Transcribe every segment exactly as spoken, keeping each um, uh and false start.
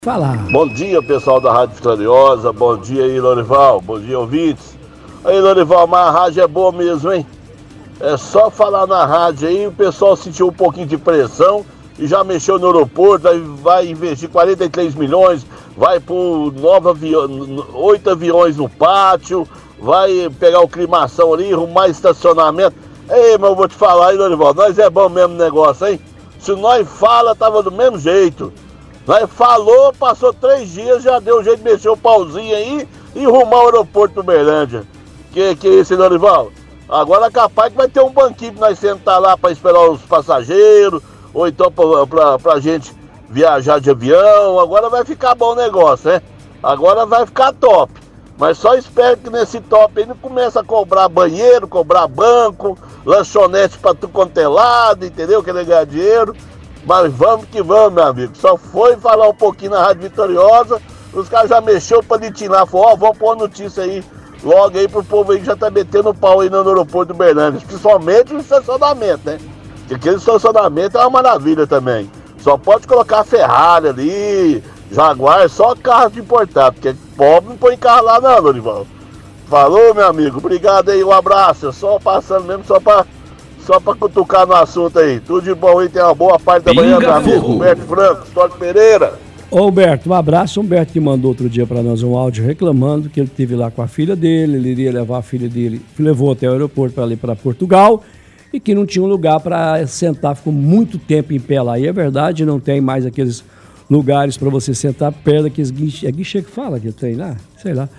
Falar. Bom dia, pessoal da Rádio Vitoriosa. Bom dia aí, Lorival. Bom dia, ouvintes. Aí, Lorival, mas a rádio é boa mesmo, hein? É só falar na rádio aí, o pessoal sentiu um pouquinho de pressão e já mexeu no aeroporto, aí vai investir quarenta e três milhões, vai por nove aviões, oito aviões no pátio, vai pegar o climação ali, arrumar estacionamento. Ei, mas eu vou te falar aí, Lorival, nós é bom mesmo negócio, hein? Se nós fala, tava do mesmo jeito. Nós falou, passou três dias, já deu um jeito de mexer o pauzinho aí e arrumar o aeroporto do Uberlândia. Que que é isso, Lorival? Agora é capaz que vai ter um banquinho pra nós sentar lá pra esperar os passageiros, ou então pra, pra, pra gente viajar de avião. Agora vai ficar bom o negócio, né? Agora vai ficar top. Mas só espero que nesse top aí não comece a cobrar banheiro, cobrar banco, lanchonete pra tu quanto é lado, entendeu? Querer ganhar dinheiro. Mas vamos que vamos, meu amigo. Só foi falar um pouquinho na Rádio Vitoriosa, os caras já mexeu pra ditinar. Falou, ó, oh, vamos pôr uma notícia aí, logo aí pro povo aí que já tá metendo pau aí no aeroporto do Uberlândia. Principalmente no estacionamento, né? Porque aquele estacionamento é uma maravilha também. Só pode colocar Ferrari ali, Jaguar, só carro de importado, porque pobre não põe carro lá não, Lorival. Falou, meu amigo. Obrigado aí, um abraço. Só passando mesmo, só pra... Só pra cutucar no assunto aí. Tudo de bom aí, tem uma boa parte da manhã, meu amigo. Humberto Franco, História Pereira. Ô, Humberto, um abraço. O Humberto que mandou outro dia pra nós um áudio reclamando que ele esteve lá com a filha dele, ele iria levar a filha dele, levou até o aeroporto para ir para Portugal e que não tinha um lugar para sentar, ficou muito tempo em pé lá. E é verdade, não tem mais aqueles lugares para você sentar perto daqueles guichê, é guichê que fala que tem lá? Sei lá.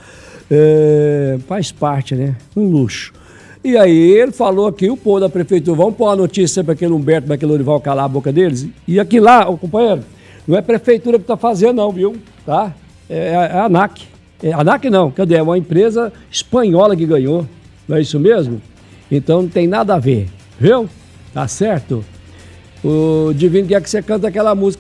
É, faz parte, né? Um luxo. E aí ele falou aqui, o povo da prefeitura, vamos pôr uma notícia para aquele Humberto, para aquele Lorival calar a boca deles. E aqui lá, ô, companheiro, não é a prefeitura que está fazendo não, viu? Tá? É a ANAC. É, ANAC não, cadê? É uma empresa espanhola que ganhou. Não é isso mesmo? Então não tem nada a ver, viu? Tá certo? O Divino quer que você cante aquela música.